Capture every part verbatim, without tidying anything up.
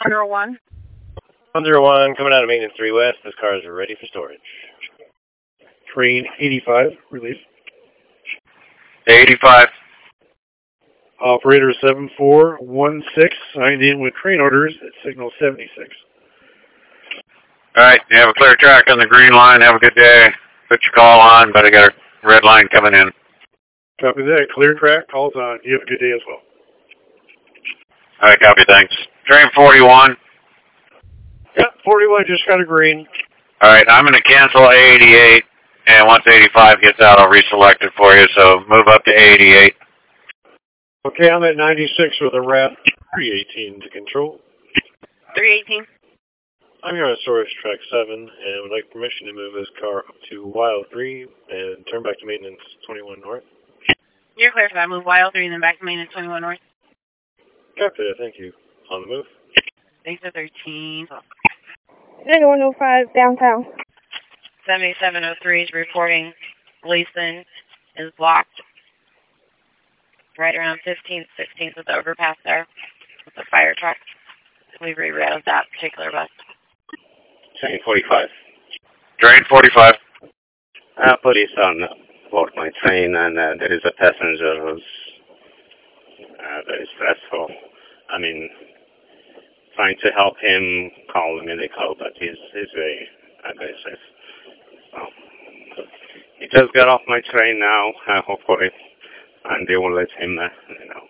one zero one. one zero one, coming out of maintenance three west. Those cars are ready for storage. Train eighty-five, release. eighty-five. Operator seven four one six signed in with train orders at signal seventy-six. All right, you have a clear track on the green line. Have a good day. Put your call on, but I got a red line coming in. Copy that. Clear track, calls on. You have a good day as well. All right, copy, thanks. Train forty-one. Yeah, forty-one just got a green. All right, I'm going to cancel A eighty-eight, and once eighty-five gets out, I'll reselect it for you, so move up to A eighty-eight. Okay, I'm at ninety-six with a wrap. three eighteen to control. three eighteen. I'm here on storage track seven, and would like permission to move this car up to Wild three and turn back to maintenance twenty-one north. You're clear for that. Move Y L three and then back to maintenance twenty-one north. Copy that, thank you. On the move. Thanks for thirteen. ninety-one oh five downtown. seventy-seven oh three is reporting Gleason is blocked right around fifteenth, sixteenth with the overpass there with the fire truck. We rerouted that particular bus. Train forty-five. Train forty-five. Uh, police on board my train, and uh, there is a passenger who's uh, very stressful. I mean, trying to help him call the medical, but he's he's very aggressive. So, he just got off my train now, uh, hopefully, and they will let him, uh, you know,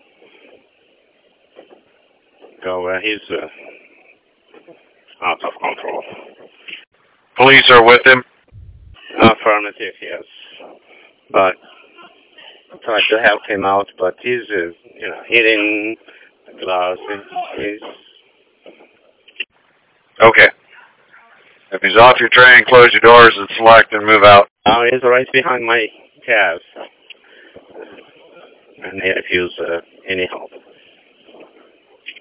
go. Uh, he's uh, out of control. Police are with him? Affirmative, yes. But I tried to help him out, but he's, uh, you know, hitting the glass. He's... Okay. If he's off your train, close your doors and select and move out. Now he's right behind my cab. And he refused uh, any help.